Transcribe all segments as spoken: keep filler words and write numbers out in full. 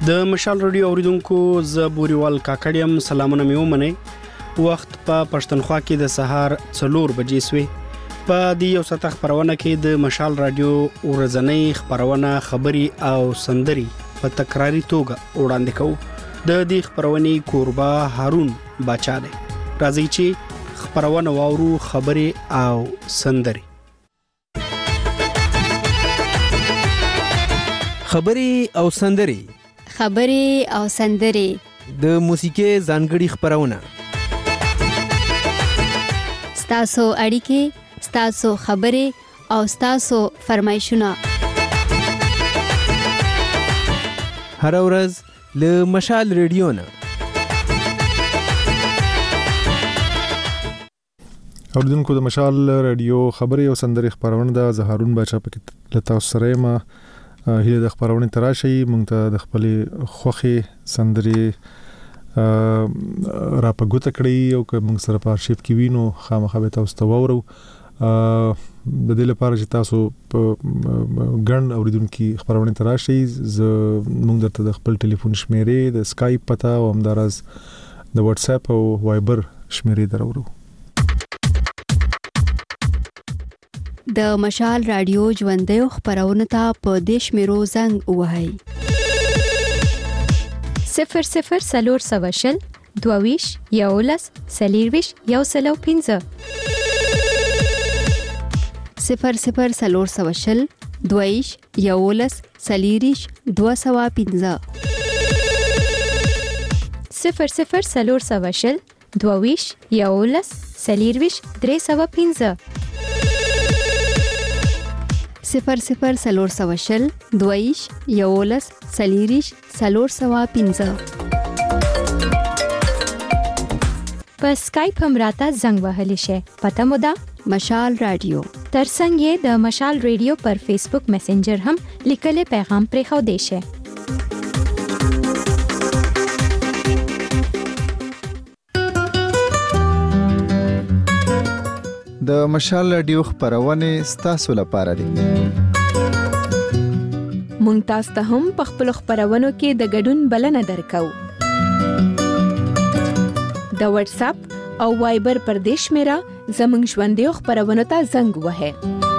د مشال رادیو اوریدونکو ز بوريوال کاکړیم سلامونه مې ومنئ. وخت په پښتونخوا کې د سهار څلور بجې سوې. په دې یو ساعت خبرونه کې د مشال رادیو ورځنۍ خبرونه خبري او سندري په تکراری توګه وړاندې کوو. د دې خبرونې کوربه هارون باچا دی. راځي چې خبرونه واورو خبري او سندري. خبري او سندري خبري او سندري د موسیقي ځانګړي خبرونه ستاسو اړیکې ستاسو خبري او ستاسو فرمایشونه هر ورځ له مشال ریډیو نه. اوریدونکو د مشال ریډیو خبري او سندري خبرونه د زهارون باچا پکې لتا سره ما هله د خبرونه تراشي مونږ ته د خپل خوخي سندري را پګوت کړی او که مونږ سره په ارشیف کې وینو خامخا به تاسو ته وورو. د دې لپاره چې تاسو ګڼ اوریدونکو خبرونه تراشي مونږ درته د خپل ټلیفون شمیرې د اسکایپ پتا او همدارس د واتس اپ او وایبر شمیرې درورو. د مشال رادیو ژوندۍ خبرونه ته په دیش میرو زنګ وهاي صفر صفر سلور سواشل دوویش یولس سلیرویش یو سلو پینزه صفر صفر سلور سواشل دوویش یولس سلیریش دو سوا پینزه صفر صفر سلور سواشل دوویش یولس سلیرویش درې سوا پینزه صفر صفر سلور سواشل دویش یولس سلیریش سلور سوا پینزه. په اسکایپ هم راته زنګ وهلی شي. پته مو ده مشال رادیو. ترڅنګ یې د مشال رادیو پر فیسبوک میسنجر هم لیکلي پیغام پرې خو دی شي. د مشال رادیو خبرونه ستاسو لپاره دي. مونږ تاسو ته هم په خپل خبرونو کې د ګډون بلنه درکو. د واتس اپ او وایبر پر دیش میرا زمنګ ژوندۍ خبرونه ته زنګ وهه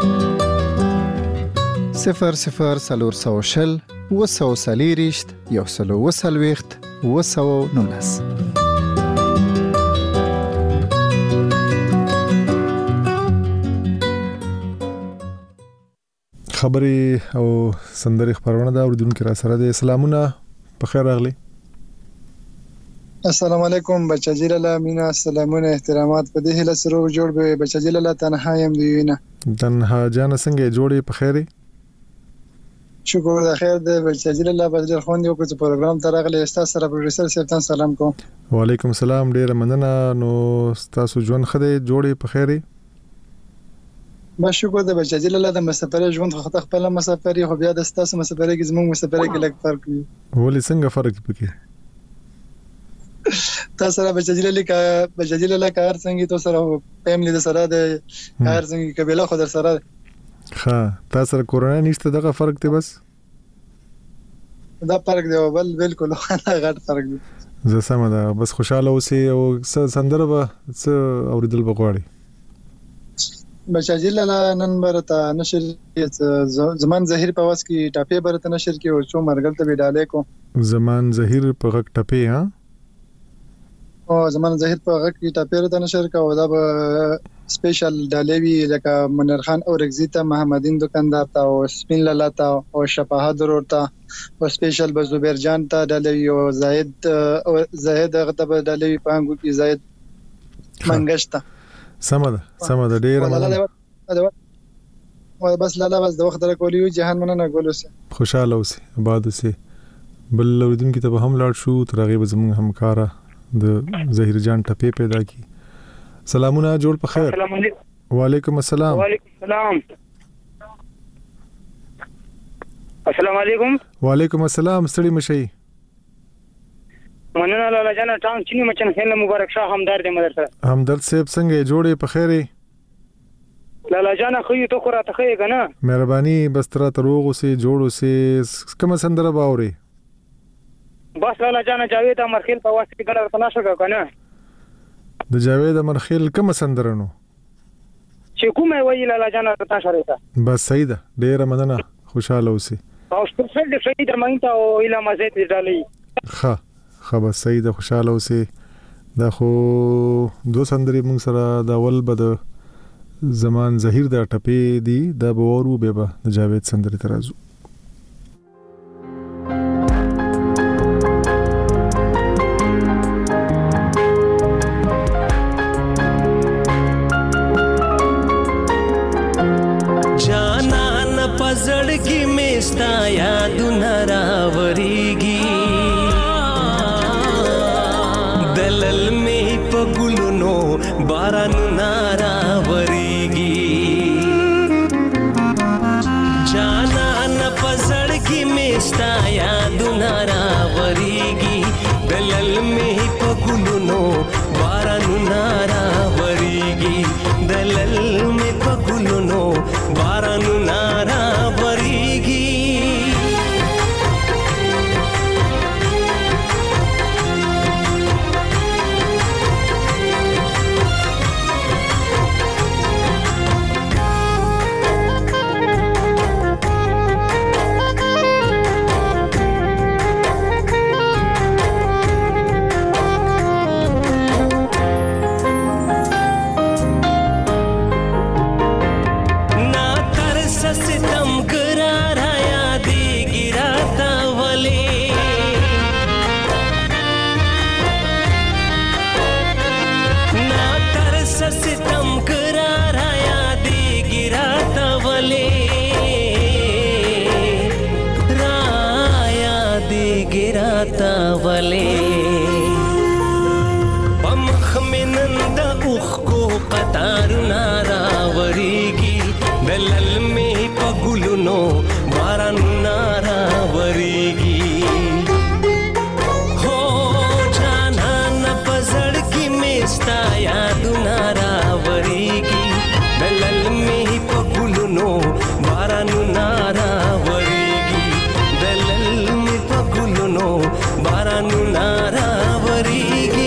صفر صفر سلور سوشل وسو سلیریشت یو سلو وسلويخت وسو نونس. خبري او سندري خبرونه دا اوریدونکو را سره د سلامونه په خیر راغلي. السلام علیکم بچا جلاله مینا سلامونه احترامات په دې هله سره جوړ به بچا جلاله تنها يم دی وینا تنها جان څنګه جوړې په خیره شکر د خیر د بچا جلاله بدر خوند یو په پروګرام ترغله استاد سره پروډوسر سیفتان سلام کوم. وعلیکم السلام ډیر مننه. نو تاسو ژوند خده جوړې په خیره با شکر د بچا جلاله د مسافر ژوند خو خپل مسافر خو بیا د تاسو مسافر کې زموږ مسافر کې لږ فرق وي. ولې څنګه فرق پکې تاسو سره بچا جلاله کا بچا جلاله کار څنګه تاسو سره فیملی د سره د کار څنګه قبيله خو در سره ها تاسو سره کورونا نشته دغه فرق دی بس دا فرق دی بل بالکل غټ فرق دی. زه سم ده بس خوشاله اوسئ او سندره به څه اوریدل بغواړي. بچا جلاله نن برته نشر زمان ظاهر په واس کې ټاپې برته نشر کې او څو مرګل ته وډاله کو زمان ظاهر په غک ټاپې ها او زمان ظاهر په غک کې ټاپې برته نشر کا او دا به سپیشل ډالوي لکه منیر خان او رگزیتا محمدین دکاندار تا او سپین لالا تا او شفاهه درور تا او سپیشل به زبیر جان تا ډالوي او زاهد او زاهد غته ډالوي پانګو کې زاهد منګشتا سمده سمده ډیر مننه. بس لاله بس د وخت درکولیو جهان مننه ګولوسه خوشاله اوسئ آباد اوسئ. بل اوریدونکو ته به هم لاړ شو تر هغه به زموږ همکارا د ظهیر جان ټپې پیدا کی. سلامونه جوړ په خیر. وعلیکم السلام. وعلیکم السلام. السلام علیکم. وعلیکم السلام. ستړي مشي. مننه لاله جان ټانګ چني مچن خیل مبارک شاه همدرد مدرسه همدرد صاحب څنګه جوړې په خیره لاله جان خو ته خو راته خې کنه مهرباني بس تر ته روغ اوسې جوړ اوسې کوم سندره باوري بس لالا جان جاوید امرخیل په واسطه کې ګړه تناشه کا کنه د جاوید امرخیل کوم سندرنو چې کومه وی لالا جان تناشه ریته بس صحیح ده ډیره مننه خوشاله اوسئ او سپیشل د شهید درمنته او اله مزید ډالۍ ښه ښه بس صحیح ده خوشاله اوسئ دا خو دو سندري موږ سره د اول بد زمان زهیر د ټپې دی دا به ورو به د جاوید سندري ترازو पजड़गी में स्ताया दुनरावरीगी दलल में पगुलनो बारन नारावरीगी जाना न पजड़गी में स्ताया दुनरावरीगी दलल में पगुलनो बारन नारावरीगी दलल में पगुलनो बारन नारा वले पमख में नंद उख को कतार नारावरीगी दलल में पगुलनो बारन नारावरीगी हो जाना न पजड़गी में स्ताया दुनारावरीगी दलल में पगुलनो बारन नारावरीगी दलल में पगुलनो बारानु नारावरीगी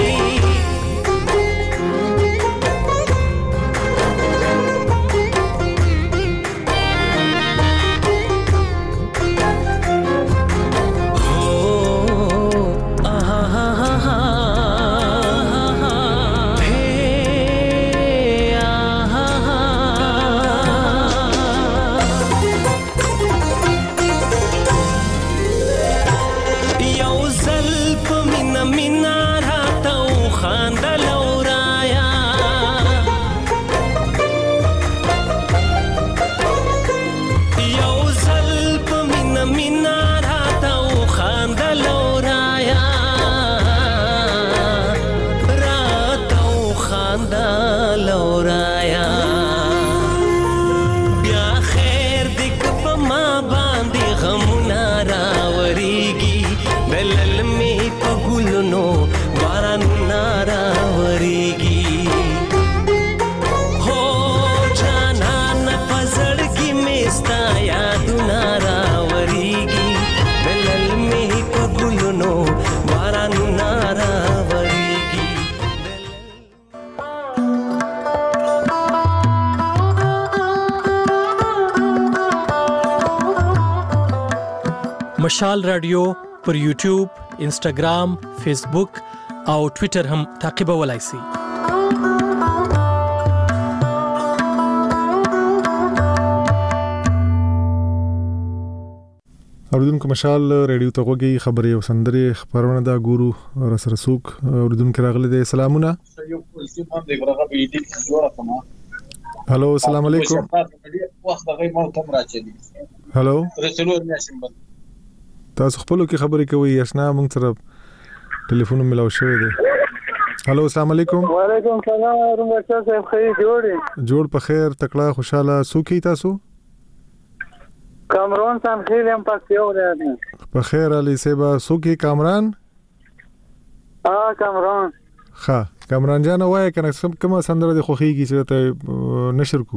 مشال رادیو پر یوټیوب، انسټاګرام، فیسبوک او ټوئیټر هم تعقیبولای شئ. اوریدونکو مشال ریډیو ته غوږی خبري او سندري خبرونه دا ګورو رس رسوک اوریدونکو راغلي دي. سلامونه. هالو السلام علیکم. هالو تاسو خپلو کې خبرې کوي آشنا موږ سره ټلیفون ملاو شوی دی. هالو السلام علیکم. وعلیکم السلام ورحمت الله صاحب خیر جوړی جوړ په خیر تکړه خوشاله سوکي تاسو کامران سان خیل هم پکې اورئ په خیر علي سیبا سوکي کامران اه کامران ښه کامران جان وای کنه کومه سندره د خوخيږي چې ته نشر کو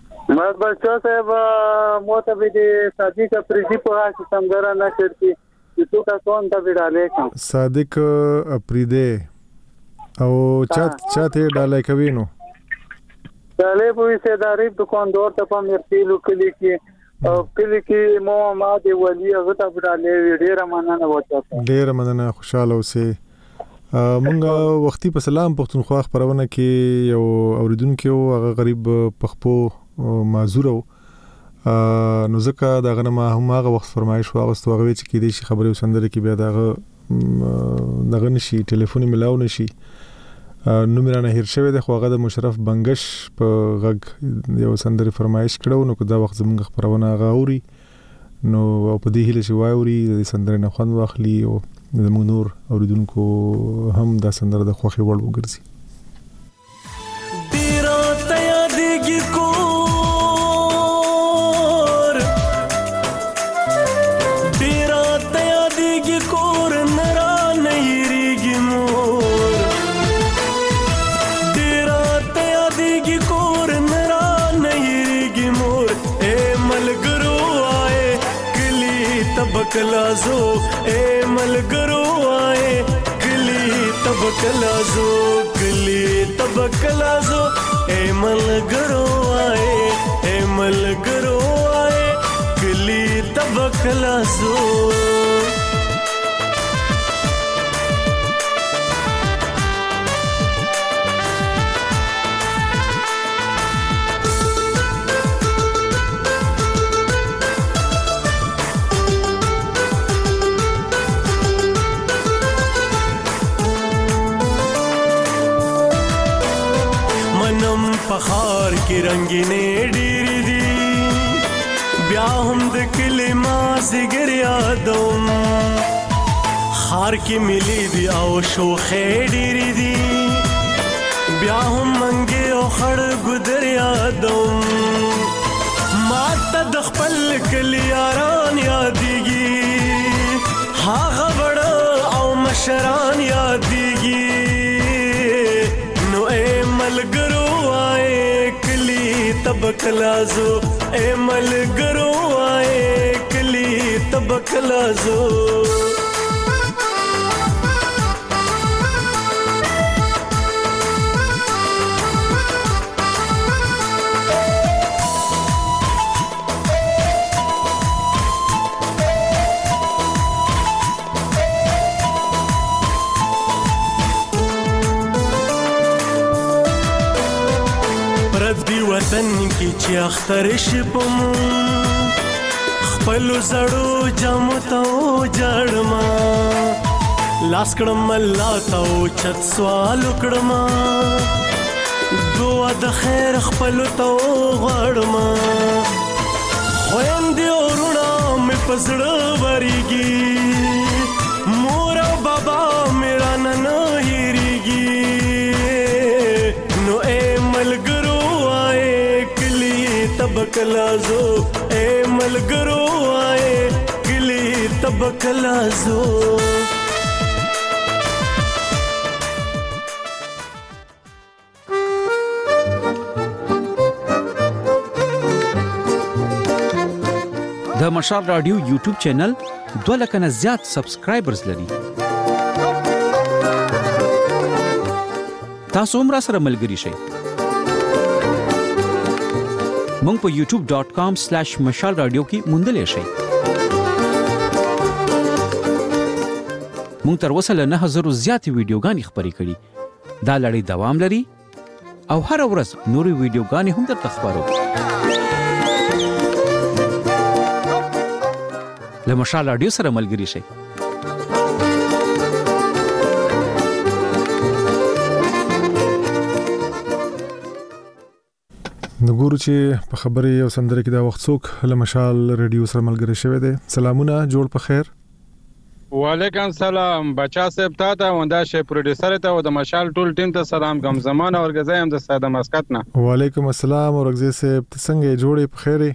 مرحبا صاحب مو ته به د صادقه پریزي په هغه سندره نشر کی Kutoka konta vidale kam. صادق اپریده او چا چا ته ډالای کوي نو ډالای په حصداري دکاندار ته په مرتیلو کلی کې او کلی کې مو ما دی ولی هغه ته ډالای ډیر مننه وته ډیر مننه خوشاله اوسه مونږ وختي په سلام پښتونخوا خبرونه کې یو اوریدونکو هغه غریب پخپو معذور او نو ځکه دا غنه ما هم هغه وخت فرمایش واغستو هغه چې کې دي شي خبرې وسندره کې بیا دا دغه نشي ټلیفون ملاو نشي نو میرانه هیر شوی د خوغه د مشرف بنگش په غږ یو سندره فرمایش کړو نو دا وخت زمونږ خبرونه غاوري نو په دې هله شي وایوري د سندره نه خوند واخلي او زمونږ نور اوریدونکو هم دا سندره د خوخي وړ وګرځي تیرا تیا دیږي کو کلازو اے ملګرو آئے کلی تب کلازو کلی تب کلازو اے ملګرو آئے اے ملګرو آئے کلی تب کلازو پخار کی رنگینه ډېری دي بیا هم د کلمه زګر یادوم خار کی ملي دي او شوخې ډېری دي بیا هم منګي او خړ ګدر یادوم ماته د خپل کلی یاران یادېږي هغه وړ او مشران یادېږي نو اے ملګرو تب کلازو اے ملګرو آئے کلی تب کلازو وطن کی چې اختر شپم خپل زړو جامو ته جړما لاس کړم الله ته چت سوال کړم دعا د خیر خپل ته غړما خويندې ورونه مې پزړه وريږي مور او بابا میرا نن هېریږي نو اے ملګرو تب کلازو اے ملګرو آئے کلی تب کلازو د مشال رادیو یوټیوب چینل دوه لک نه زیات سبسکرایبرز لري تاسو هم را سره ملګری شئ مونږ په یوټیوب ډاٹ کام سلیش مشال رادیو کې موندلې شئ مونږ تر اوسه له نه هزار زیاتې ویډیوګانې خپرې کړې دا لړۍ دوام لري او هر ورځ نورې ویډیوګانې هم درته خپرو له مشال رادیو سره ملګری شئ نګورو چې په خبرې او سندره کې دا وخت څوک له مشال رادیو سره ملګری شوی دی سلامونه جوړ په خیر وعلیکم سلام بچا صاحب ته وندا شي پروډوسر ته او د مشال ټول ټیم ته سلام کوم زمانه اورګزای هم د ساده مسقط نه وعلیکم السلام اورګزای صاحب څنګه جوړې په خیر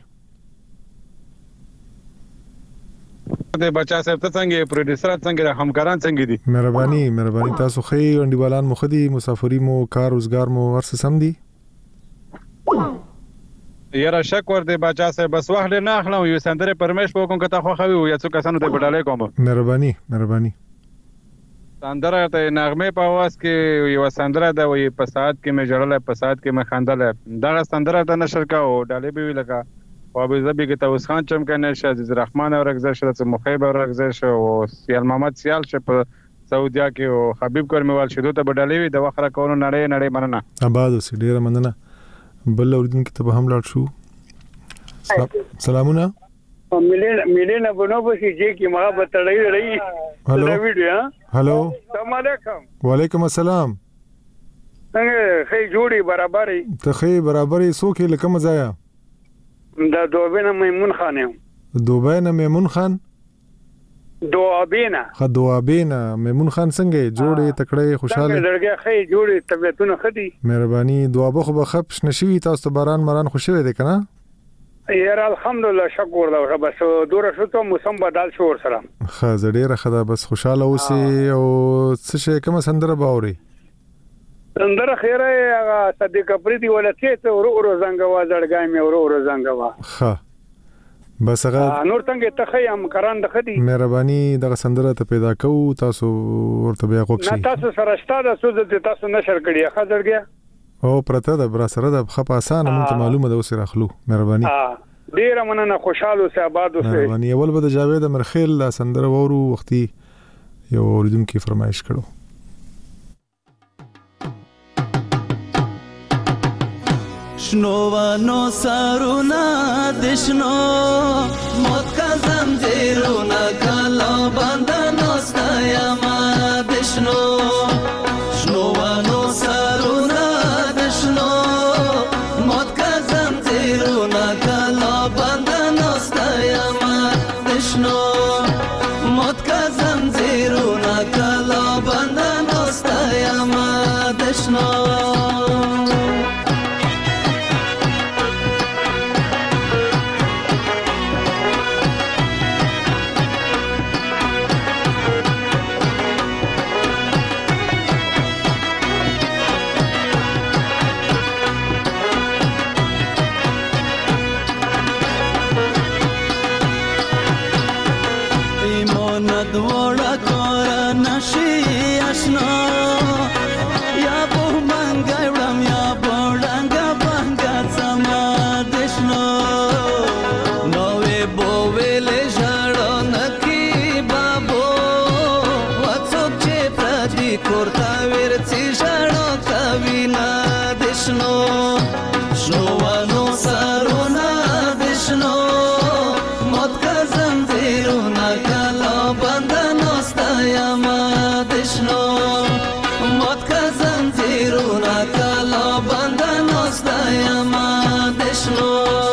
د بچا صاحب ته څنګه پروډوسر څنګه همکاران څنګه دي مهرباني مهرباني تاسو خې انډیوالان مخدي مسافری مو کار روزګار مو ورس سم دي یاره شک ور دی بچا صاحب بس وخت نه اخلم یو سندره پرمیش په کوم کته خو خوي یا څو کسانو ته بدلې کوم مهرباني مهرباني سندره ته نغمه په واس کې یو سندره د وی په ساعت کې مې جوړل په ساعت کې مې خندل دا سندره ته نشر کا او ډالې به لگا او به زبې کې توس خان چمکنه شه عزیز رحمان اور رغزه شه مخیب اور رغزه شه او سیال محمد سیال شه په سعودیا کې او حبیب کرمیوال شیدو ته بدلې وي د وخره کونو نړۍ نړۍ مننه آباد اوسې ډیره مننه بل اوردن کې ته هم لاړ شو سلامونه ملينا ملينا بنوبسي جيكي ما بتړی رہی هلو ویډیو هلو السلام علیکم وعلیکم السلام څنګه خې جوړي برابرې ته خې برابرې سو کې لکه مزایا دا دوبینه میمون خان یم دوبینه میمون خان دوبینه خ دوبینه میمون خان څنګه جوړي تکړه خوشاله لړګه خې جوړي طبيعتونه خدي مهرباني دوابه خو بخښ نشوي تاسو باران مران خوشاله دي کنه یاره الحمدلله شکر دا بس دوره شو ته موسم بدل شو ور سره خا ډیره خدا بس خوشاله اوسې او څه شي کوم سندره باوري سندره خیره هغه صدیق پریدي ولته ته ورو ورو زنګوا زړګای مې ورو ورو زنګوا خا بس هغه نور څنګه ته خیم کران د خدي مهرباني دغه سندره ته پیدا کو تاسو ورته بیا کوښښ نه تاسو سره ستاسو سوزه تاسو نشر کړی خزرګیا او پرته د برا سره د خپ اسانه مونته معلومه ده اوسه راخلو مهرباني ها ډیر مننه خوشاله سه آباد اوسه مهرباني اول به د جاوید مرخیل لا سندره وورو وختي یو اوریدونکو فرمایش کړو شنوانو سارونا دشنو موت کا زنجیرونا کلا بندنو ستایما دشنو شنوانو سارونا دشنو موت کا زنجیرونا کلا بندنو ستایما دشنو موت کا زنجیرونا کلا بندنو ستایما دشنو دوړه کور نشي آشنا یا په منګ وړم یا بوډنګ بنګ سما دشنو نوې بوویلې ژړو نکی بابو وڅوک چې پردي کورتا ورڅي ژړو کوي نه دشنو شنوانو سرونه دشنو موت کا زنجیرونه کلا بندنو ستایما دشنو موت کا زنجیرونه کلا بندنو ستایما دشنو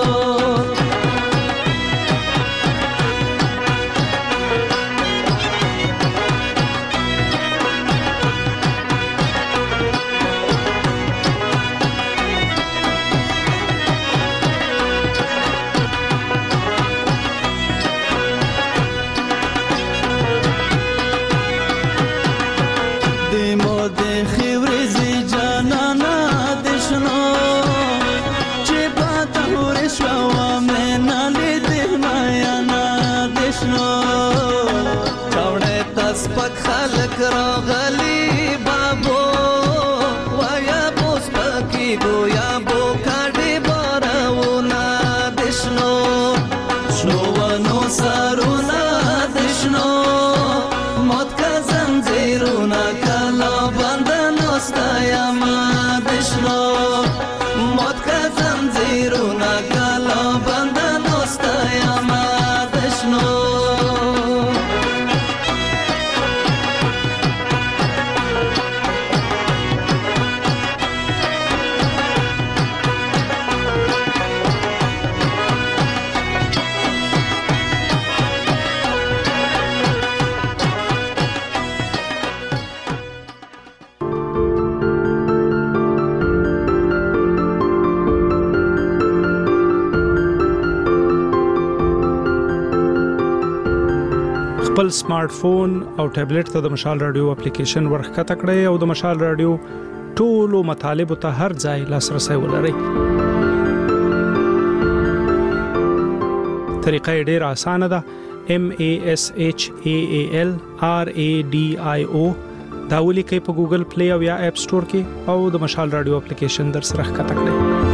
خلق راغلی بابو ویا بوس پکی گویا بو کاډي بارونه دشنو شنوانو سرونه دشنو موت کا زنجیرونه کلا بندنو ستایما دشنو موت کا زنجیرونه کلا بندنو ستایما دشنو خپل سمارټ فون او ټابلیټ ته د مشال رادیو اپلیکیشن ورخکته کړئ او د مشال رادیو ټولو مطالب ته هر ځای لاسرسي ولرئ طریقه یې ډیره اسانه ده. M A S H A A L R A D I O دا ولیکئ په ګوګل پلی او یا اپ سٹور کې او د مشال رادیو اپلیکیشن در سره ښکته کړئ.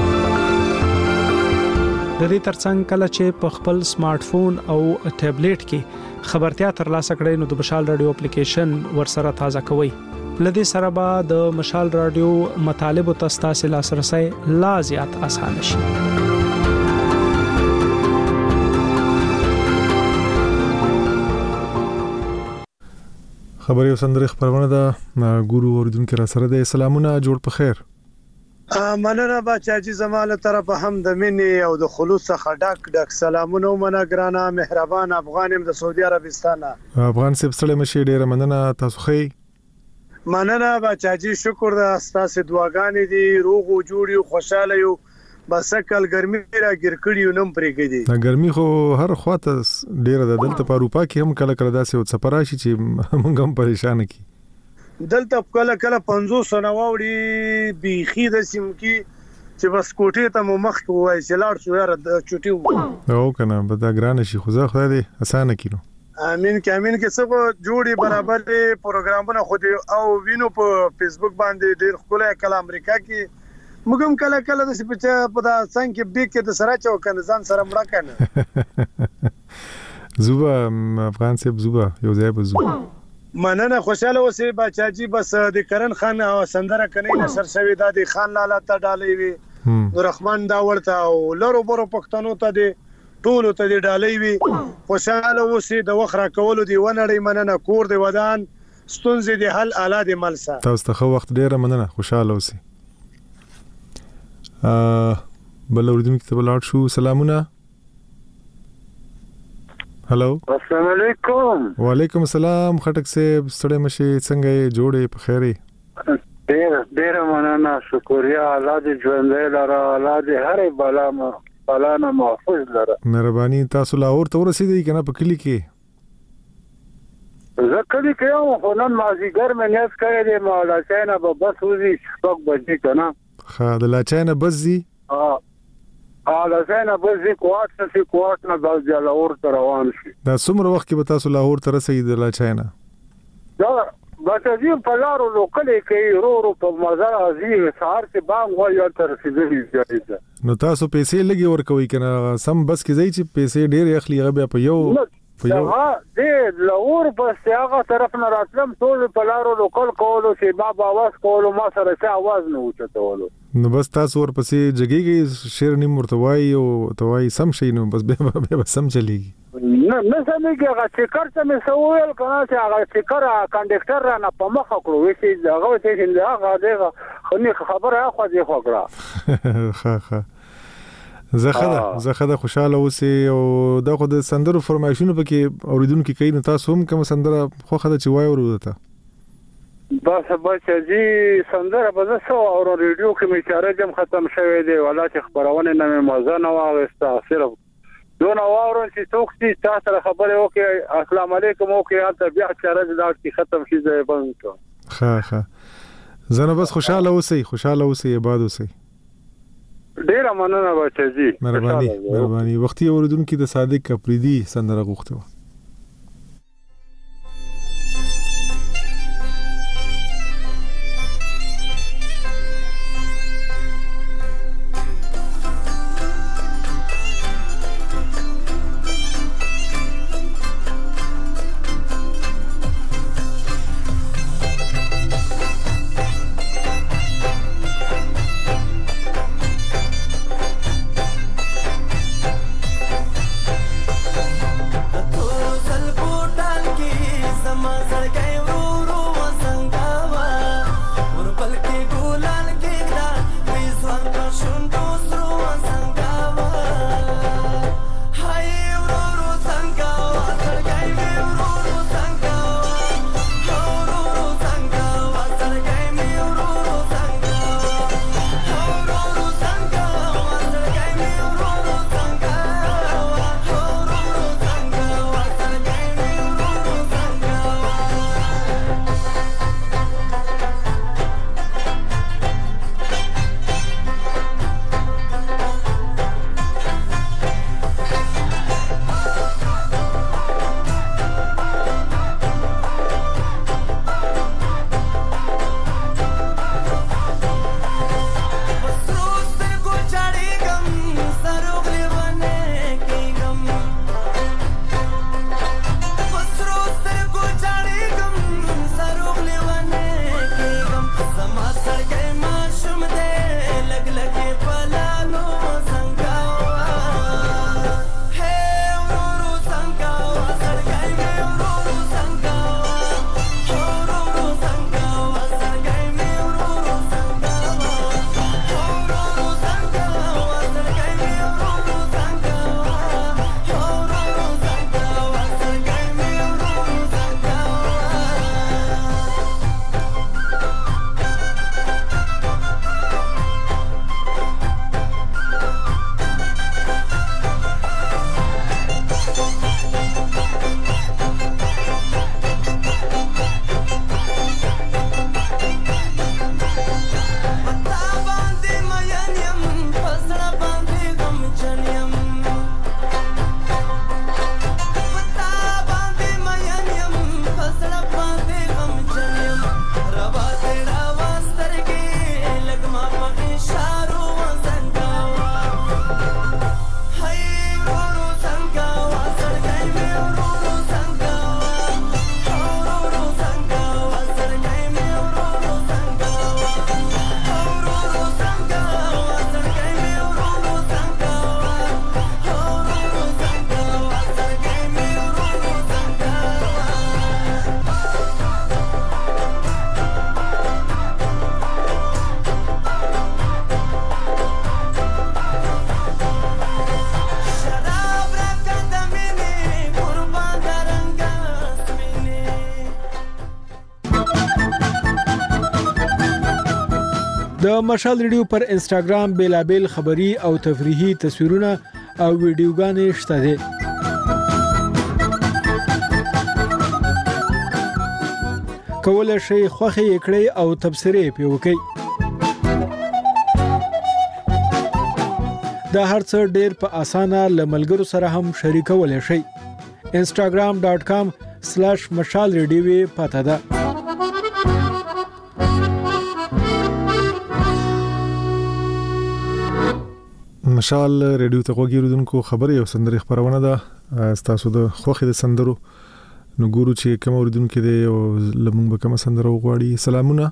د دې ترڅنګ کله چې په خپل سمارټ فون او ټابلیټ کې خبرتیا ترلاسه کړئ نو د مشال رادیو اپلیکیشن ورسره تازه کوئ. لدې سره به د مشال رادیو مطالب او تاسو لاسرسي لا زیات اسانه شي. خبري وسندره خبرونه ده ګورو اوریدونکو را سره ده. سلامونه جوړ په خیر. مننه بچاجي زماله طرف هم د منی او د خلوص څخه ډک ډک سلامونه منه ګرانه مهربان افغانم د سعودي عربستان. افغان سب سره مشي ډیره مننه تاسو خې. مننه بچاجي شکر ده تاسو دعاګانې دي روغ او جوړ یو خوشاله یو بس کل ګرمي را ګر کړیو نم پرېګدي. دا ګرمي خو هر خواته ډیره ده دلته په اروپا کې هم کله کله داسې او سفر راشي چې موږ هم پریشان کی. دلته کله کله پنځوس نواوړي بيخي د سیم کې چې بس کوټې ته مو مخ وای چې لاړ شو یاره د چټي و او کنه به دا ګران شي خو زه خدای دې اسانه کینو. امين کې امين کې څه جوړي برابر پروګرامونه خو دې او وینو په فیسبوک باندې ډېر خپل کله امریکا کې مګم کله کله د سپچا په دا څنګه بیک کې د سره چا کنه ځان سره مړه کنه زوبا افغان سیب زوبا یو ځای به زو مننه خوشاله اوسې بچاجي بس د کرن خان او سندره کني نشر شوی د خان لالا ته ډالې وي رحمان دا ورته او لورو برو پښتنو ته دی ټول ته دی ډالې وي خوشاله اوسې د وخره کولو دی ونړې مننه کور دی ودان ستونزې دی حل اعلی دی ملسا تاسو ته وخت ډیره مننه خوشاله اوسې. ا بل اوریدونکو ته بلاد شو. سلامونه. هلو السلام علیکم. وعلیکم السلام خټک صاحب ستړي مشي څنګه جوړې په خیرې؟ ډېر ډېر مننه شکریا الله دې ژوندې لاره الله دې هرې بلا ما بلا نه محفوظ لاره. مهرباني تاسو لاهور ته ورسېدئ کنه په کلی کې؟ زه کلی کې یم خو نن مازدیګر مې نیت کړی دی مولا چینه به بس وځي شپږ بجې کنه. ښه د لاچینه بس ځي؟ ها ا لاچینه بس ځي کوټ څخه کوټ نه د لاهور ته روان شي. دا څومره وخت کې به تاسو لاهور ته رسېږئ د لاچینه؟ دا بچی په لارو لوکلې کې رو رو په مزار ازي سهار کې بام وایي تر رسیدلی ځای. نو تاسو پیسې لګي ورکوي کنه سم بس کې ځای چې پیسې ډېر اخلي هغه په یو دا دې لاهور بس هغه طرف نه راتلم ټول په لارو لوکل کولو چې بابا आवाज کولو ما سره څه आवाज نه وچتولو. نو بس تاسو ورپسې جګیږي شیر نیم ورتوای او توای سم شي نو بس به به سم چلیږي. نه نه سمېږي هغه چې کارته مې سوال کنه چې هغه چې کار کنډکټر را نه په مخ کړو چې هغه چې هغه دغه خو نه خبره خو دې خو کړه. ها ها زخه زخه خوشاله اوسې او دا خو د سندرو فرمایشونو پکې اوریدونکو کوي نو تاسو هم کوم سندره خو خدای چې وای ورته بس بچی سندره به زه سو او ریډیو کې مې چارج هم ختم شوی دی ولا چې خبرونه نه مې مزه نه واغسته صرف دون اورون چې څوک چې تاسو سره خبرې وکړي السلام علیکم وکړي ته بیا چارج لاړ کی ختم شي ځای بند کو. ها ها زنه بس خوشاله اوسې خوشاله اوسې آباد اوسې. ډیر مننه بچی مهرباني مهرباني وختي اوریدونکو د صادق اپریدي سندره غوښته. Oh د مشال ریډیو پر انسټاګرام بیلابل خبری او تفریحي تصویرونه او ویډیوګانې شته دي. کولای شئ خوښه یې کړئ او تبصرې پې وکړئ. دا هر څه ډېر په اسانه له ملګرو سره هم شریکولی شئ. انسټاګرام ډاټ کام سلاش مشال ریډیو یې پته ده. مشال ریډیو ته غوږ ایښودونکو خبرې او سندرې خپرونه ده. ستاسو د خوښې د سندرو نو ګورو چې کوم اوریدونکو دی او لمونږ به کوم سندره وغواړي. سلامونه.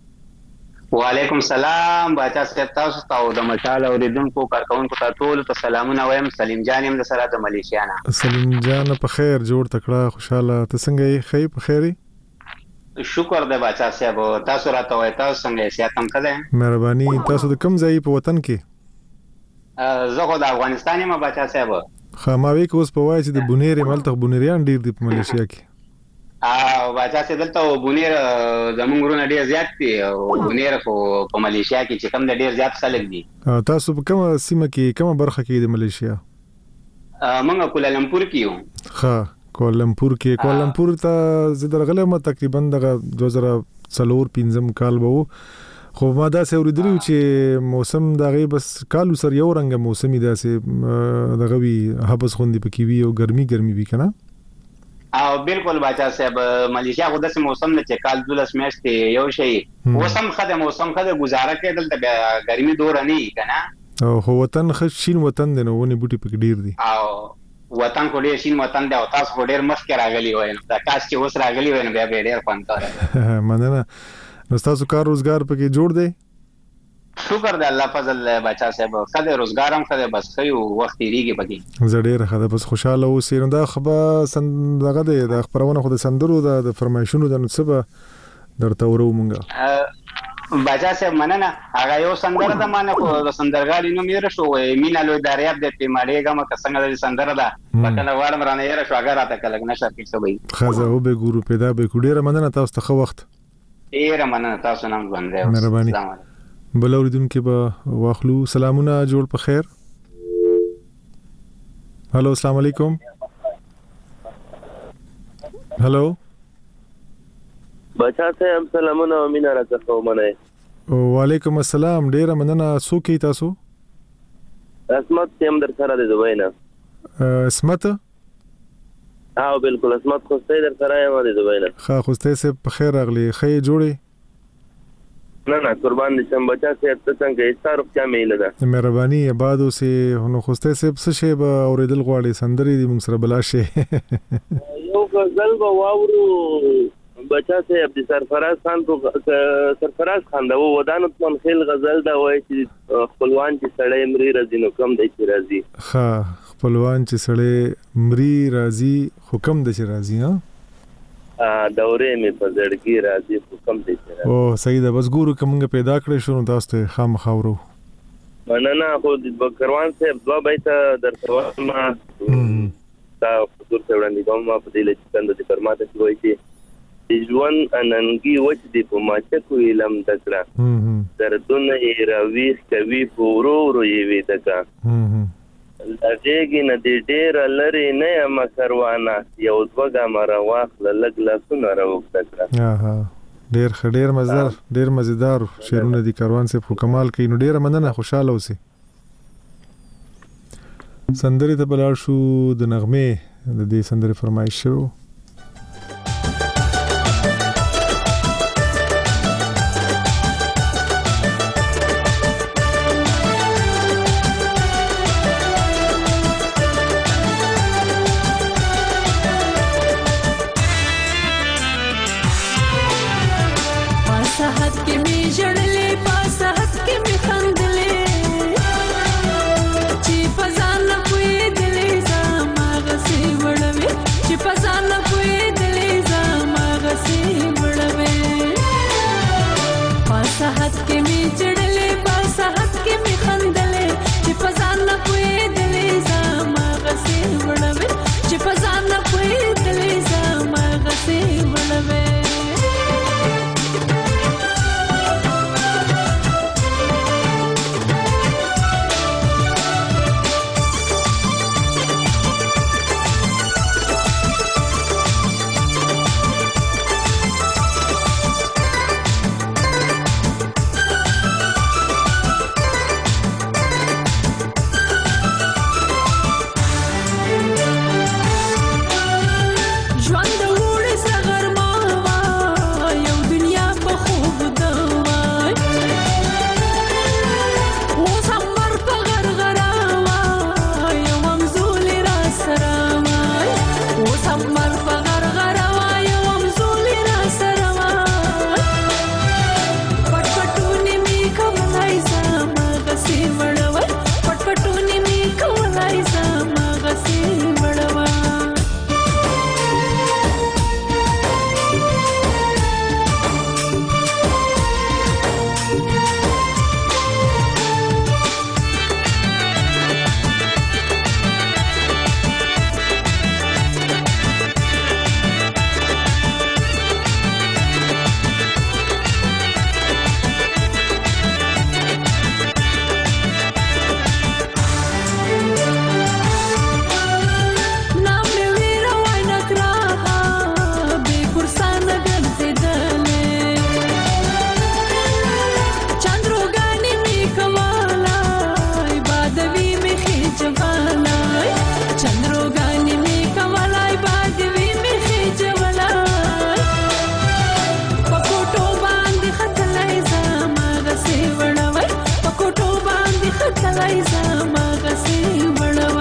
وعلیکم سلام باچا صاحب، تاسو ته او د مشال اوریدونکو کارکونکو ته ټول ته سلامونه وایم. سلیم جان يم د سره د ملیشیا نه. سلیم جان په خیر جوړ تکړه خوشاله. ته څنګه یې؟ خې په خیرې؟ شکر دی باچا صاحب. تاسو راته وای تاسو څنګه یې؟ سیاست هم ښه دی؟ مهرباني. تاسو د کوم ځای په وطن کې؟ زه خو د افغانستان یم باچا صاحب. خاماوي کې اوس په وای چې د بونیر ملته بونیریان ډیر دي په ملیشیا کې. او باچا صاحب دلته بونیر زمونږ ورونه ډیر زیات دي او بونیر خو په ملیشیا کې چې کم د ډیر زیات خلک دي. تاسو په کومه سیمه کې کومه برخه کې د ملیشیا؟ موږ کولالمپور کې یو. ښه کولالمپور کې. کولالمپور ته زه درغلی یم تقریبا دغه دوه زره څلور پنځم کال به و، خو ما داسې اورېدلي وو چې موسم د هغې بس کالو سر یو رنګه موسمي داسې دغه وي حبس غوندې پکې وي او ګرمي ګرمي وي که نه؟ او بالکل باچا صاحب ملیشیا خو داسې موسم نه چې کال دولس میاشتې یو شی موسم ښه دی، موسم ښه دی، ګزاره کوي. دلته بیا ګرمي دوره نه وي که نه. خو وطن ښه شین وطن دی نو ونې بوټي پکې ډېر دي. او وطن خو ډېر شین وطن دی او تاسو خو ډېر مخکې راغلي وای نو دا کاش چې اوس راغلي وای نو بیا به ډېر خوند کولی. مننه. نو ستاسو کار روزګار پکې جوړ دی؟ شکر دی الله فضل باچا صاحب. ښه دی روزګار هم ښه دی، بس ښه یو وخت تېرېږي پکې. زه ډېره ښه ده، بس خوشحاله اوسې. نو دا خو به دغه دی دا خپرونه خو د سندرو ده د فرمایشونو ده، نو څه به درته ورو مونږه باچا صاحب؟ مننه. هغه یو سندره ده ما نه خو د سندرغاړي نوم یېره شو مینه لوی دریاب دی پرې مړېږمه که څنګه د سندره ده بټله غواړم رانه یېره شو هغه راته که لږ نشر کړي څه به وي. ښه زه وبېګورو پیدا به کړو. ډېره مننه، تاسو ته ښه وخت. ډېره مننه، تاسو نه هم ژوندی اوسئ. مهرباني. بل اوریدونکي به واخلو. سلامونه، جوړ په خیر. هلو السلام علیکم. هلو بچا صاحب سلامونه او مینه راڅخه ومنئ. وعلیکم السلام. ډېره مننه. څوک یې تاسو؟ عصمت یم در سره د دوبۍ نه. عصمت؟ او بالکل عصمت خوستی در سره یم د دوبۍ نه. ښه خوستی صاحب په خیر راغلی. ښه یې جوړې؟ نه نه قربان دې شم بچا صاحب. ته څنګه یې؟ ستا روغتیا مې هیله ده. مهرباني آباد اوسې. نو خوستی صاحب څه شی به اورېدل غواړې؟ سندرې دې موږ سره بلا شي. یو غزل به واورو بچا صاحب د سرفراز خان په سرفراز خان د ودانو من خیل غزل دا وایي چې خپلوان چې سړی مري راځي نو کم دی چې راځي. ښه خپلوان چې سړی مري راځي خو کم دی چې راځي. ها دورې مې په زړګي راځي خو کم دی چې راځي. او صحیح ده. بس ګورو که موږ پیدا کړی شو نو تاسو ته خامخا ورو. مننه. خو د کروان صاحب دوه بیته درته وایم دا حضور ته وړاندې کوم په دې چې څنګه د فرماته چې وایي چې ژوند اننګي وچ دی په ماچکو علم دکړه دردونه یې راویښ کوي په ورو ورو یې ویدکه لږېږي نه دې ډېره لرې نه یم کروانه یو دوه ګامه راواخله لږ لاسونه راوږده کړه. ډېر ښه ډېر مزدار ډېر مزیدار شعرونه دي کاروان صاحب خو کمال کوي. نو ډېره مننه، خوشحاله اوسئ. سندرې ته به لاړ شو. د نغمې د دې سندرې فرمایش شوی چې فزان ولای زما غسی وړوا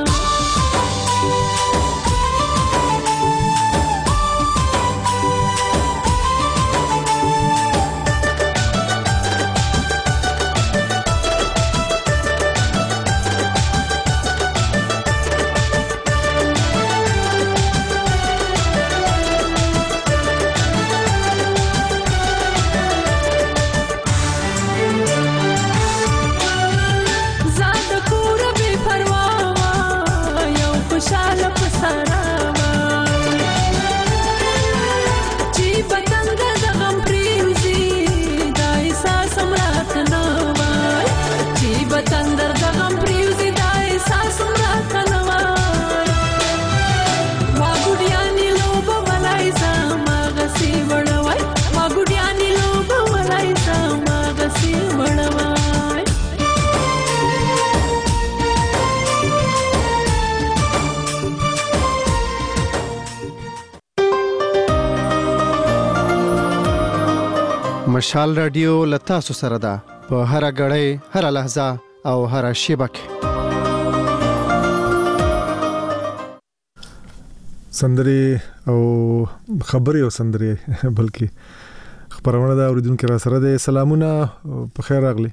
مشال رادیو لتا سو سره ده په هر غړې هر لحظه او هر شیبه کې سندري او خبري او سندري بلکې خبرونه دا اوریدونکو را سره ده سلامونه په خیر راغلي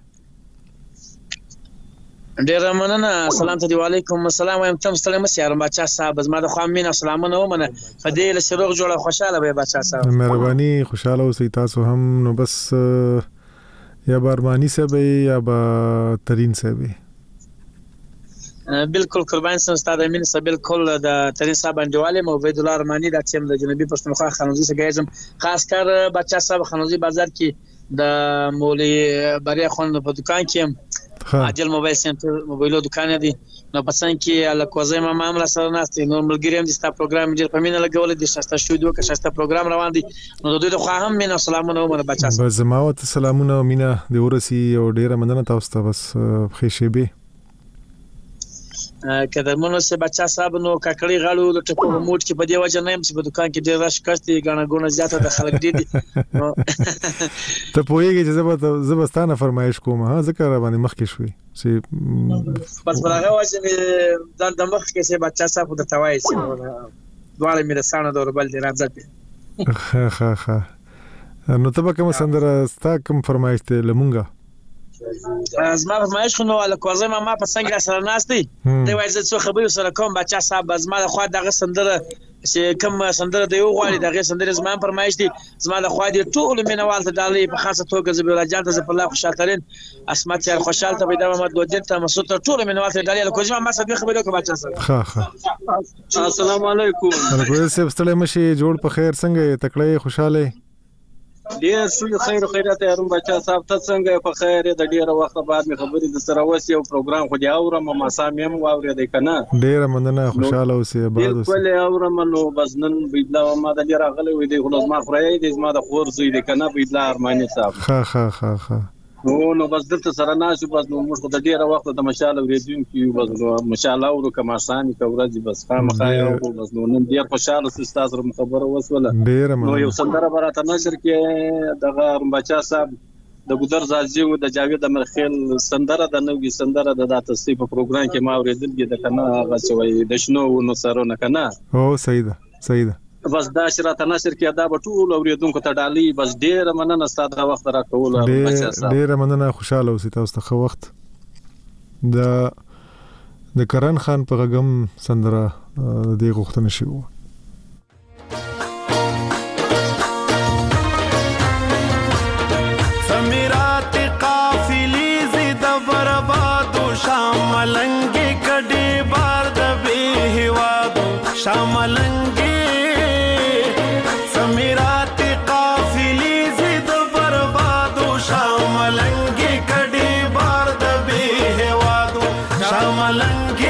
ډیر مننه سلام ته دی وعلیکم السلام وایم تم ستړي مې یارم بچا صاحب زما د خو امین سلامونه ومنه فدیل شروع جوړه خوشاله به بچا صاحب مهرباني خوشاله اوسئ تاسو هم نو بس یا بارمانی صاحب یا با ترین صاحب بالکل قربان سم استاد امین صاحب بالکل د ترین صاحب انډیواله مو عبد الله رحمانی د تیم د جنوبي پښتونخوا خانوزي څخه ګایزم خاص کر بچا صاحب خانوزي بازار کې د مولوی بریا خون په دکان کې عاجل موبایل سنټر موبایلو دکان دی نو پسند کې الکوزه ما معاملې سره ناست نو ملګریم د ستا پروګرام ډیر په مینه لګول دي شاسته شوډیو کې شاسته پروګرام روان دي نو دوی د خو هم مینه سلامونه ومنه بچا بس زما ته سلامونه مینه د ورسی او ډیره مننه تاسو ته بس خېشبي کله مونږ سه بچا صاحب نو کاکړی غاړو د ټکو موټ کې په دی وجه نه چې په دکان کې ډیر راش کړتي غاڼه غونه زیاته د خلک دي ته پوهیږي چې زبستانه فرمایش کوم ها ذکر باندې مخ کې شوي چې بس برغه واجه د د مخ کې سه بچا صاحب د توای چې دواله مې رسانه د اوربل دی راځي ها ها ها نو ته به کوم سندره ستا کوم فرمایش ته لمونګه از ما فرمایش خو نو الکوزه ما په څنګه سره ناشتي دی وایي چې څو خبرو سره کوم بچا صاحب از ما خو دغه سندره چې کوم سندره دی غواړي دغه سندره زما فرمایش دي زما د خو دي ټول مینوال ته دالې په خاصه توګه زبیل جان ته په الله خوشالترین اسمت یار خوشاله ته پیدا محمد ودین ته مسعود ته ټول مینوال ته دالې الکوزه ما سبي خبرو کوم بچا صاحب ها ها السلام علیکم الکوزه سب ستړي مشي جوړ په خیر څنګه تکړه خوشاله ډیر سوي خیر خیرات یارم بچا صاحب ته څنګه په خیر د ډیره وخت بعد می خبرې د سره وسی او پروګرام خو دی اورم ما سامیم واورې دی کنه ډیره مننه خوشاله اوسې آباد اوسې بالکل اورم نو بزنن بيدلا ما د ډیره غلې وې دی خلاص ما خورای دی ما د خور زوی دی کنه بيدلا ارمانی صاحب ها ها ها ها نو نو بس دلته سره ناشو بس نو موږ د ډیره وخت د مشاله ورېدون کیو بس نو مشاله ورو کما سامي کورځي بس خامخا یو بس نو نن ډیر خوشاله استاد سره خبره وسوله نو یو سندره براته نشر کې دغه بچا صاحب د ګودر زازي او د جاوید امرخیل سندره د نوې سندره د تاسو په پروګرام کې ما ورېدل کې د کنه غچوي د شنو نو سره نه کنه او صحیح ده صحیح ده بس دا شراته نشر کې دا به ټول اوریدونکو ته ډالۍ بس ډیر مننه ستاسو وخت راکول بچا صاحب ډیر مننه خوشاله اوسئ تاسو ته وخت د د کرن خان په غږم سندره د غوښتنه شو سمیرات قافلی زید برباد شاملنګ کډي بار د به هوادو شاملنګ سمیرات قافلی زید بربادو شاملنگی کڑی بار دبی هوادو شاملنگی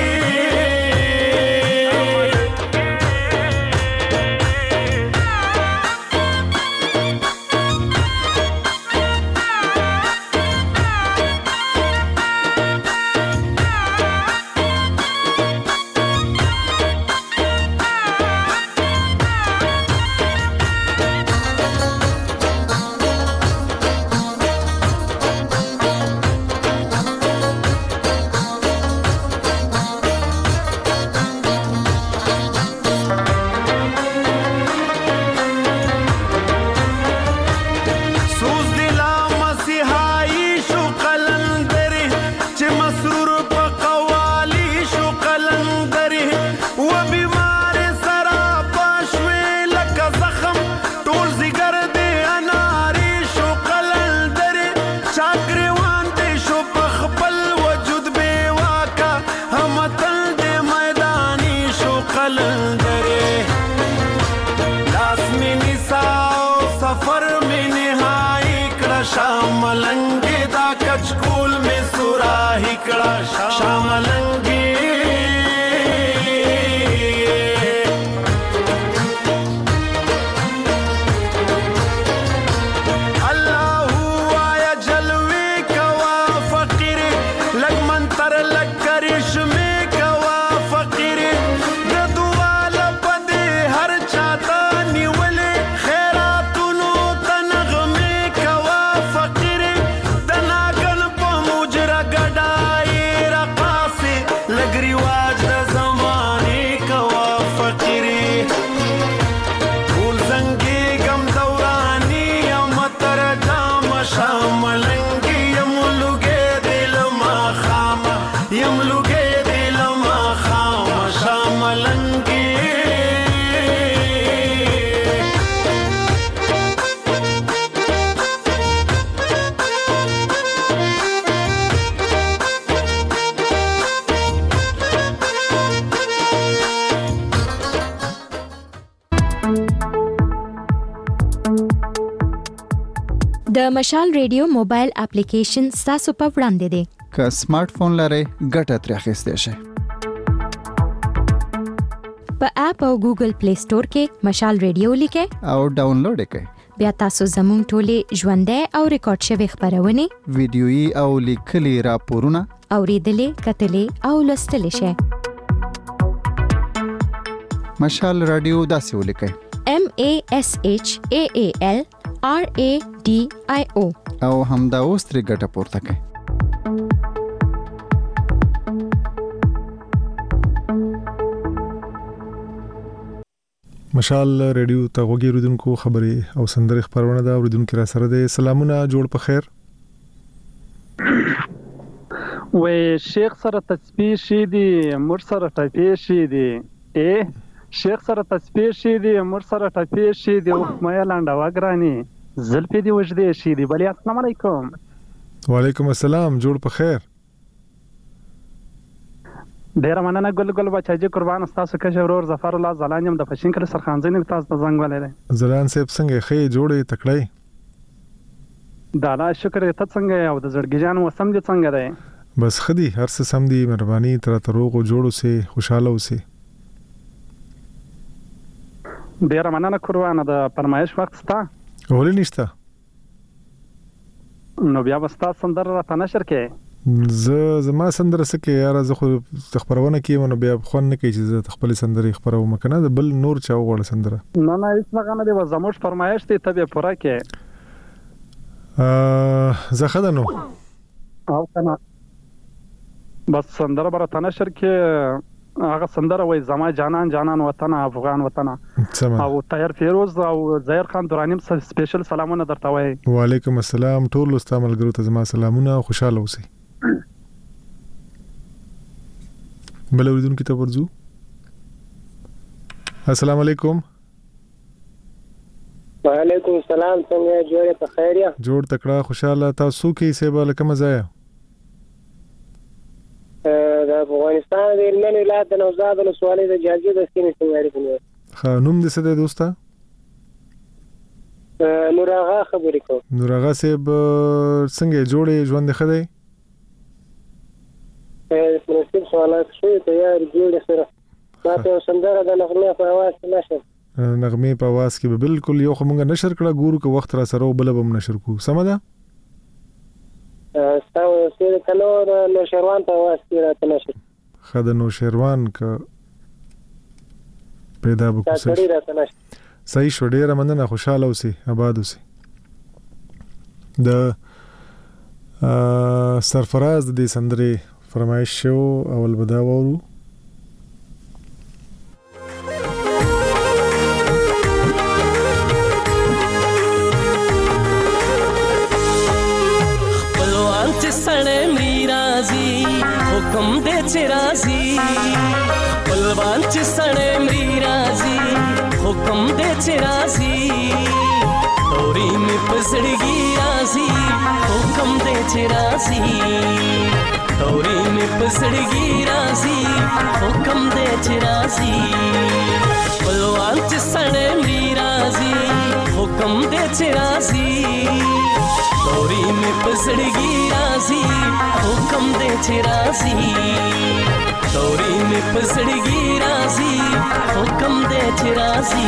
شاملنګي د مشال ریډیو موبایل اپلیکیشن تاسو په وړاندې دی. که سمارټ فون لرئ ګټه ترې اخیستی شئ. په اپ او ګوګل پلی سٹور کې مشال ریډیو لیکئ او ډاونلوډ یې کړئ. بیا تاسو زموږ ټولې ژوندۍ او ریکارډ شوي خبرونه، ویډیويي او لیکلي راپورونه اوریدلې، کتلې او لوستلی شئ. مشال رادیو داسې ولیکئ: M A S H A A L R A D I O او همدا اوس ترې ګټه پورته کړئ. مشال ریډیو ته غوږی اوریدونکو خبري او سندري خبرونه دا اوریدونکو را سره ده. سلامونه، جوړ په خیر. وې شیخ سره تسبیح شي دي، مر سره ټپې شي دي. اے شیخ سره تسبیح شي دي، مر سره ټپې شي دي. او مې لاندې واګرانی زلفې دی وجدې شي دي. بلی السلام علیکم. وعلیکم السلام، جوړ په خیر. ډیر مننه ګل ګل بچاجي قربان تاسو کې ورور ظفر الله زلان يم د پښین کله سرخانځین تاسو ته زنګ ولې زلان صاحب څنګه خې جوړې تکړه دا لا شکر ته څنګه او د زړګي جان وسم دي څنګه ده بس خدي هر څه سم دي مهرباني تر تروغ جوړو سي خوشاله اوسي ډیر مننه قربان د فرمایش وخت ستا ولې نشته نو بیا وستا سندر را پنشر کې ز زما سندره سکه یاره زه خو خبرونه کیم نو بیا خو نه کوي چې زه خپل سندري خبرو مکنه د بل نور چا وغوړ سندره نه نه هیڅ نه دی زموږ فرمایش ته تبه پوره کې ا زه خدانو او کنه بس سندره بر تنشر کې هغه سندره وای زما جانان جانان وطن افغان وطن او طاهر فیروز او زهیر خان دورانیم سپیشل سلامونه درته وای وعلیکم السلام ټول استعمال ګرو ته زما سلامونه خوشاله اوسئ بل اوریدونکو ته ورځو السلام علیکم وعلیکم السلام څنګه جوړه په خیر یا جوړ تکړه خوشاله تاسو کې سیبه لکه مزایا د افغانستان د هلمند ولایت د نوزاد ولسوالۍ د جاجي د سیمې څنګه لري خا نوم دې څه دی دوستا نوراغا خبرې کوم نوراغا صاحب څنګه جوړې ژوند خدای مناسب سوالات شوي ته یار جوړ سره ماته سندره د نغمه په आवाज کې نشم نغمه په आवाज کې به بالکل یو خمونګه نشر کړه ګورو که وخت را سره بل به نشر کو سم ده استاو سره کلو نو شروان په आवाज کې راته نشر خد نو شروان ک پیدا وکړه صحیح شو ډیره مننه خوشاله اوسئ آباد اوسئ د سرفراز د سندري فرمایش شو اول بدا وورو خپلوان چې سړی مری راځي حکم دې چې راځي خپلوان چې سړی مری راځي حکم دې چې راځي توري مې پسړګي راځي حکم دې چې راځي توري مې پسړګي راځي حکم دې چې راځي خپلوان چې سړی مری راځي حکم دې چې راځي توري مې پسړګي رازي حکم دې چې رازي توري مې پسړګي رازي حکم دې چې رازي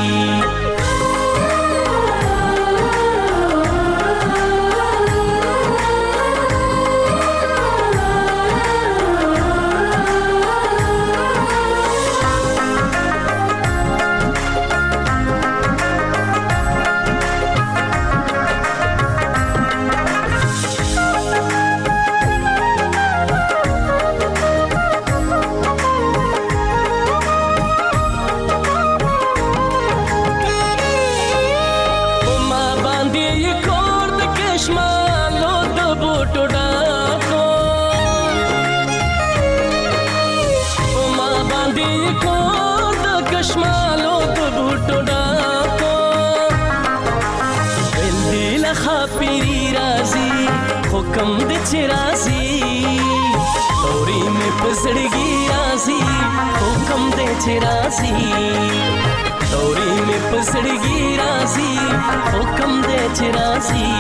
حکم دې چې رازي توري مې پسړګي رازي حکم دې چې رازي توري مې پسړګي رازي حکم دې چې رازي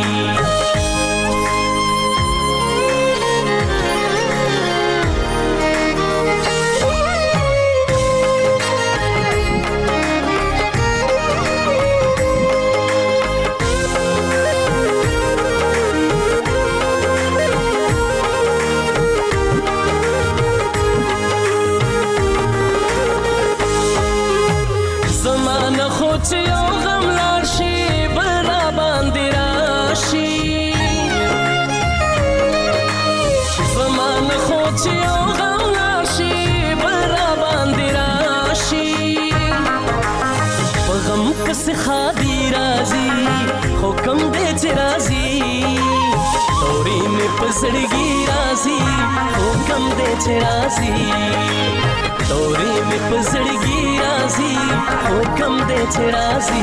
حکم دې چې رازي توري مې پسړګي رازي حکم دې چې رازي توري مې پسړګي رازي حکم دې چې رازي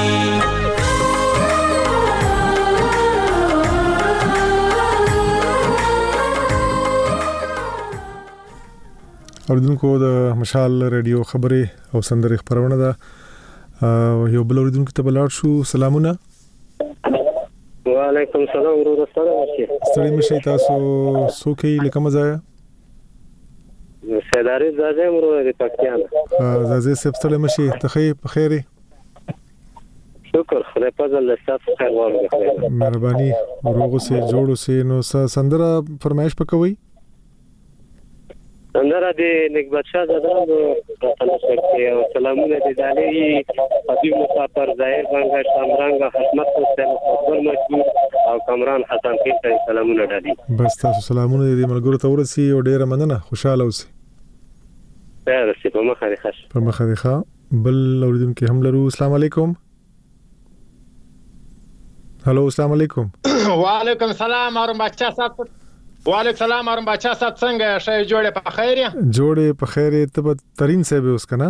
اوریدونکو د مشال رادیو خبرې او سندرې خبرونه ده یو بل اوریدونکو ته بلار شو سلامونه وعلیکم السلام ورور سره ستړي مشي تاسو سوکې لکه مزایا سیداری زازه مرو د پاکستان زازه سب ستړي مشي ته په خیره شکر خدای په ځل ستاسو خیر وغوړم مهرباني ورغو سي جوړو سي نو سندره فرمایش پکوي سندره د نګبت شاه زدان او سلامونه دي دالي حبيب مسافر ظاهر بنگا شامرنګ حکمت حسین خپل مجبور او کمران حسن خان ته سلامونه دالي بس تاسو سلامونه دي ملګرو ته ورسي او ډیره مننه خوشاله اوسئ خیر سي په مخه لري ښه په مخه لري ښه بل اوریدونکو هم لرو السلام علیکم هالو السلام علیکم وعلیکم السلام اورم بچا صاحب وعلیکم السلام اورم بچا صاحب څنګه شې جوړه په خیر یې جوړه په خیر ته په ترين صاحب اوس کنه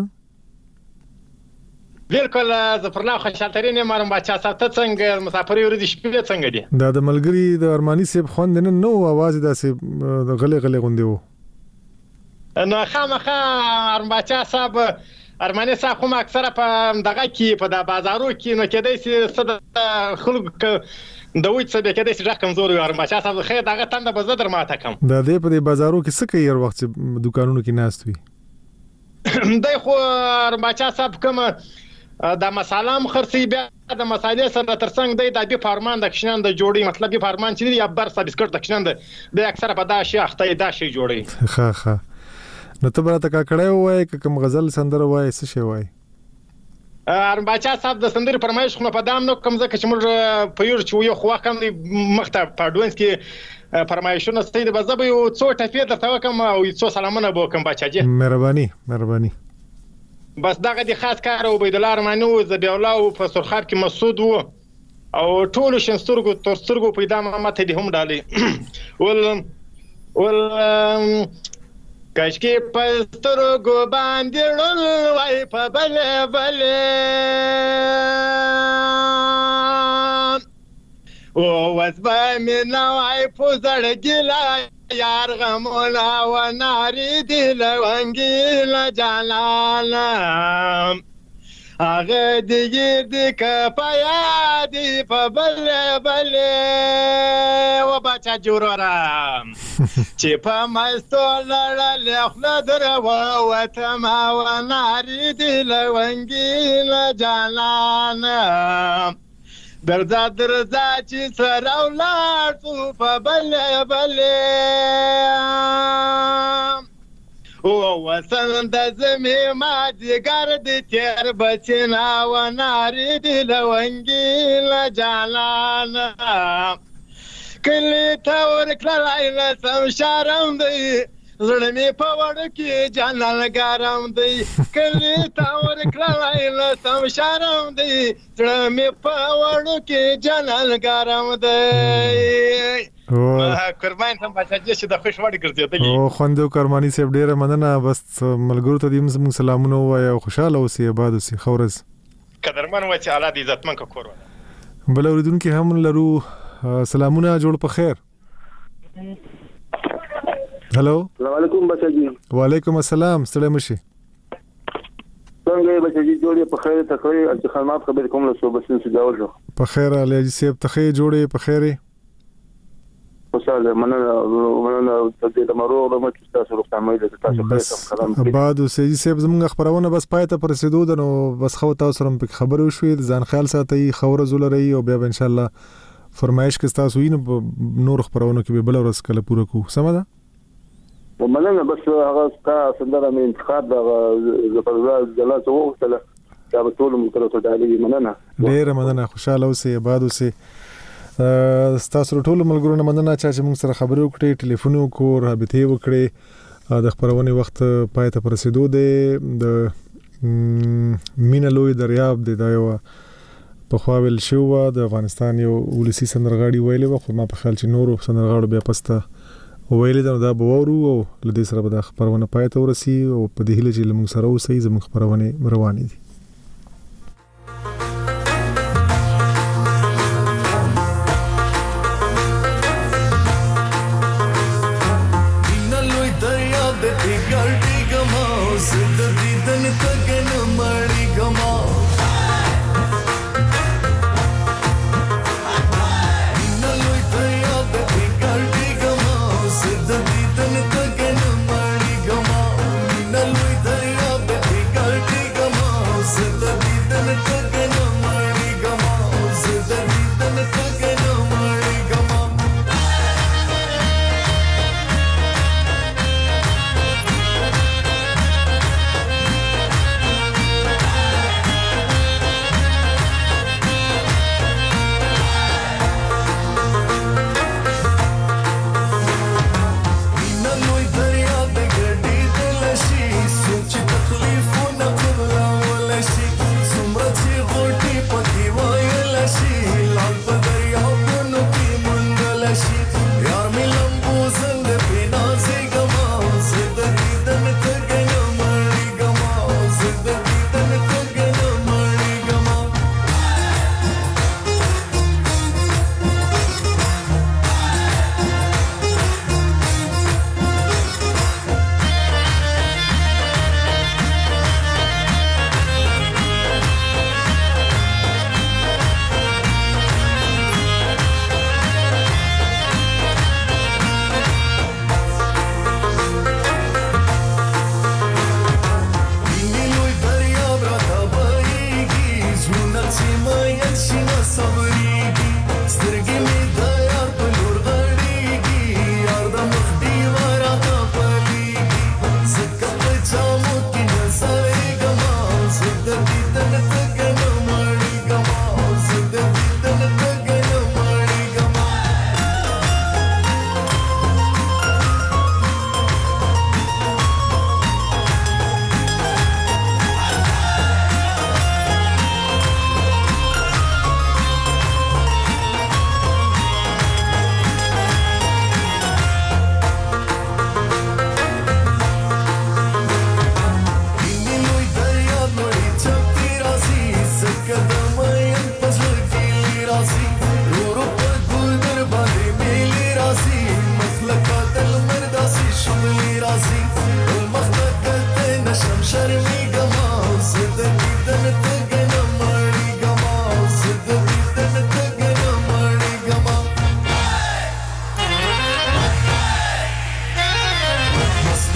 بالکل ظفر الله خوشالترین اورم بچا صاحب ته څنګه مسافر ورې شپې څنګه دي دا د ملګری د ارمانی صاحب خوند نه نو आवाज داسې غلې غلې غوندې وو نو خامخا ارم بچا صاحب ارمانی صاحب کوم اکثره په دغه کې په د بازارو کې نو کېدای شي صد خلک د وښ څه به کېدای شي ځکه کمزور یو ارم بچا صاحب خیر دغه تند به زدر ماته کم دا دې په بازارو کې څه کوي هر وخت دکانونو کې ناست وي دای خو ارم بچا صاحب کوم د مصالحه خرڅي بیا د مصالحې سره ترڅنګ د بي فارمان د کښنان د جوړي مطلب بي فارمان چې یا برسا بسکټ د کښنان د اکثره په دا شي اخته دا شي جوړي ها ها نو ته براته کا کړه وای کوم غزل سندره وای څه شي وای ارم بچا صاحب د سندري فرمایش خو په دام نو کوم ځکه چې موږ په یور چې یو خو کم مخته پاډوینس کې فرمایشونه ستې د بزبه یو څو ټپې درته وکم او څو سلامونه به کوم بچاجي مهرباني مهرباني بس دغه د خاص کار او عبد الله رحمانو زبی الله او په سرخاب کې مسعود وو او ټول شنسترګو ترسترګو پیدا ماته دي هم ډالي ول ول کاشکي پسترګو باندې ړل وای په بل بل او وسبه مې نوای پوزړ ګلا یار غمونا و ناری دی لونگی لجلالا هغه دې دې کپایا دې په بل بل و بچا جوړرا چې په مستو لړل خپل درو وته ما و ناری دې لونګي جانان درځه درځه چې سره ولاړ څو په بل بل او وسند زمي ما دګر دې تیر بچنا و ناری دې لونګي جانان کلی تور کړای نه سم شرم دی زړه می په وړ کې جانان ګرم دی کلی تور کړای نه سم شرم دی زړه می په وړ کې جانان ګرم دی قربان ته بچا چې د خوش وړ ګرځېدلی او خوندو قرباني صاحب ډیره مننه بس ملګرو ته دې موږ سلامونه وایو خوشاله اوسئ آباد اوسئ خورز قدرمن و چې اعلی عزتمن کا کور بل اوریدونکو هم لرو سلامونه جوړ په خیر هلو السلام علیکم بچاجي وعلیکم السلام ستړي مشي څنګه بچاجي جوړې په خیر ته کوي چې خدمات خبر کوم له صوبې څخه جوړ شو په خیر علي صاحب ته جوړې په خیره خوشاله مننه مننه د مرو له مچ تاسو روغتیا مې د تاسو په کلام کې بعد سېجي صاحب زموږ خبرونه بس پای ته پرسیدو د نو بس خو تاسو سره په خبرو شوې ځان خیال ساتي خبره زولري او بیا ان شاء الله فرمایش کې تاسو یې نور خبرونه کې به بل ورځ کله پوره کو سم ده ومننه بس هغه تاسو سندره مې انتخاب د زپرزاز جلسه وغوښتله دا به ټول مکرته دالي مننه ډیر مننه خوشاله اوسئ آباد اوسئ تاسو ټول ملګرو مننه چې موږ سره خبرې وکړې ټلیفون وکړو رابطې وکړې د خبرونه وخت پای ته رسیدو دی د مینا لوی دریاب دی دا یو په خواویل شو د افغانستان یو ولسی سندرغاړي ویلې و خو ما په خیال چې نورو سندرغاړو بیا پسته ویلې دا به وورو او لدې سره به د خبرونه پای ته ورسي او په دې هیله چې موږ سره اوسئ زموږ خبرونه روانې دي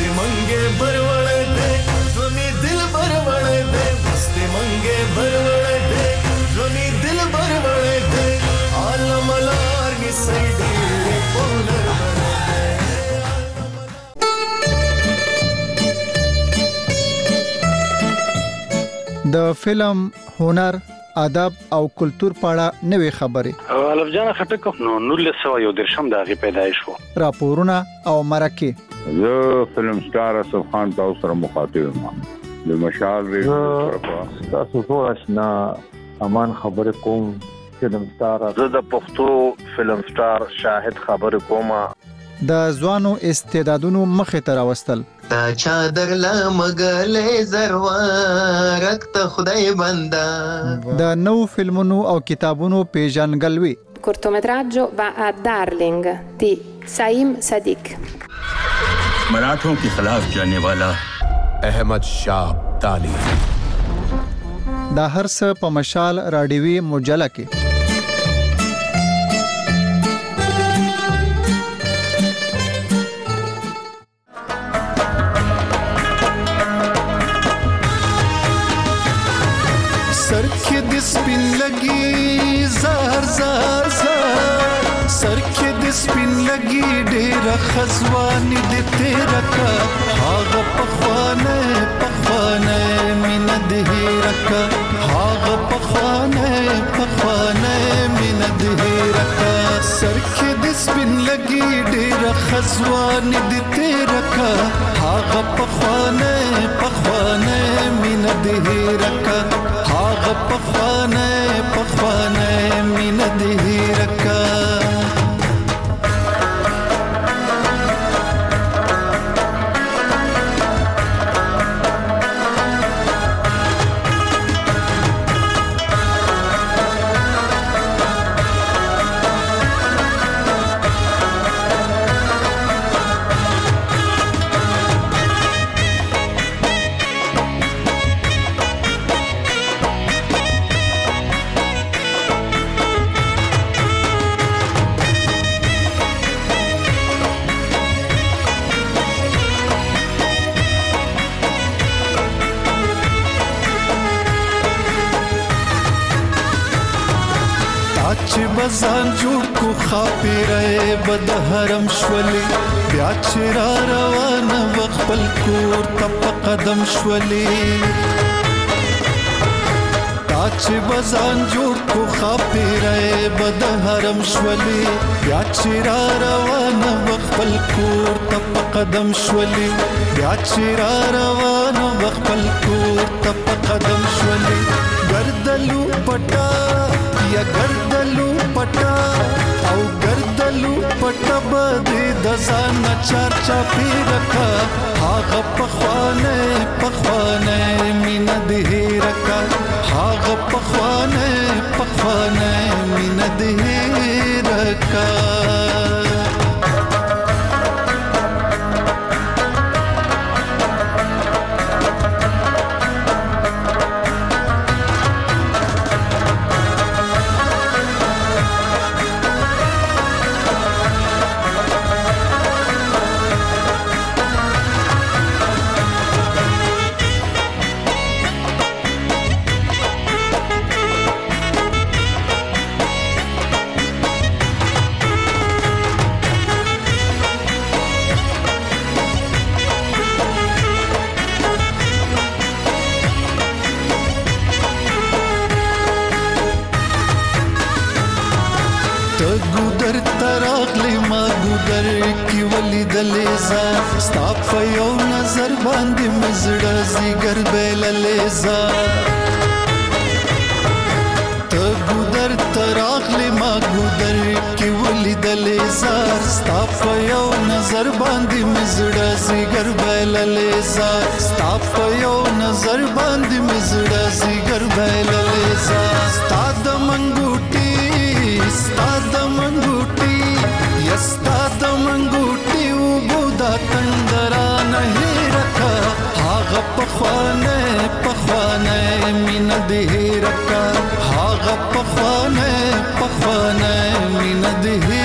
मस्ती मंगे बरवड़े दे जोनी दिल बरवड़े दे मस्ती मंगे बरवड़े दे जोनी दिल बरवड़े दे आलम लार नि सैडी पोलर د فلم هنر ادب او کلچر پاړه نوې خبرې الف جان خټک نو نولس سو یو درشم دغه پیدایش وو راپورونه او مرکه زه فلم سٹار اسف خان تاسو سره مخاطب یم د مشال ریډیو تاسو ټول آشنا امان خبره کوم فلم سٹار زه د پښتو فلم سٹار شاهد خبره کوم د ځوانو استعدادونو مخه تر واستل تا چادر لا مغلې زروا رکت خدای بندا د نو فلمونو او کتابونو پیژنګلوي cortometraggio va a Darling di Saim Sadiq मराठों के खिलाफ जाने वाला अहमद शाह अब्दाली دا هر څه په مشال راډیوي مجله کې सर के दिस पिन लगी जार जार जार सर के दिस पिन लगी डेरा खजवानी दे तेरा का हाग पखवाने पखवाने मिन दहेरा का हाग पखवाने पखवाने मिन दहेरा का सर के दिस पिन लगी डेरा खजवानी दे तेरा का हाग पखवाने पखवाने मिन दहेरा का हाग पखवाने पखवाने मिन दहेरा का چې بزان جوړ کو خاپیره بد حرم شولي بیا چې را روانه وخپل کور تپ قدم شولي تا چې بزان جوړ کو خاپیره بد حرم شولي بیا چې را روانه وخپل کور تپ قدم شولي بیا چې را روانه وخپل کور تپ قدم شولي ګردلو پټا یا ګردلو پټا او ګردلو پټا بده د ځان چار چا پیرکا هاغه پخوانه پخوانه مين ده رکا هاغه پخوانه پخوانه مين ده رکا دلیزا ستا په یو نظر باندې مزړه زیګر بیل لیزا ته ګودر تراغلی ما ګودر کی ولی دلیزا ستا په یو نظر باندې مزړه زیګر بیل لیزا ستا په یو نظر باندې مزړه زیګر بیل لیزا ستا د منګوټي ستا د منګوټي یستا د منګوټي تندرا نہیں رکھا ہاغ پخوانے پخوانے مین دے رکھا ہاغ پخوانے پخوانے مین دے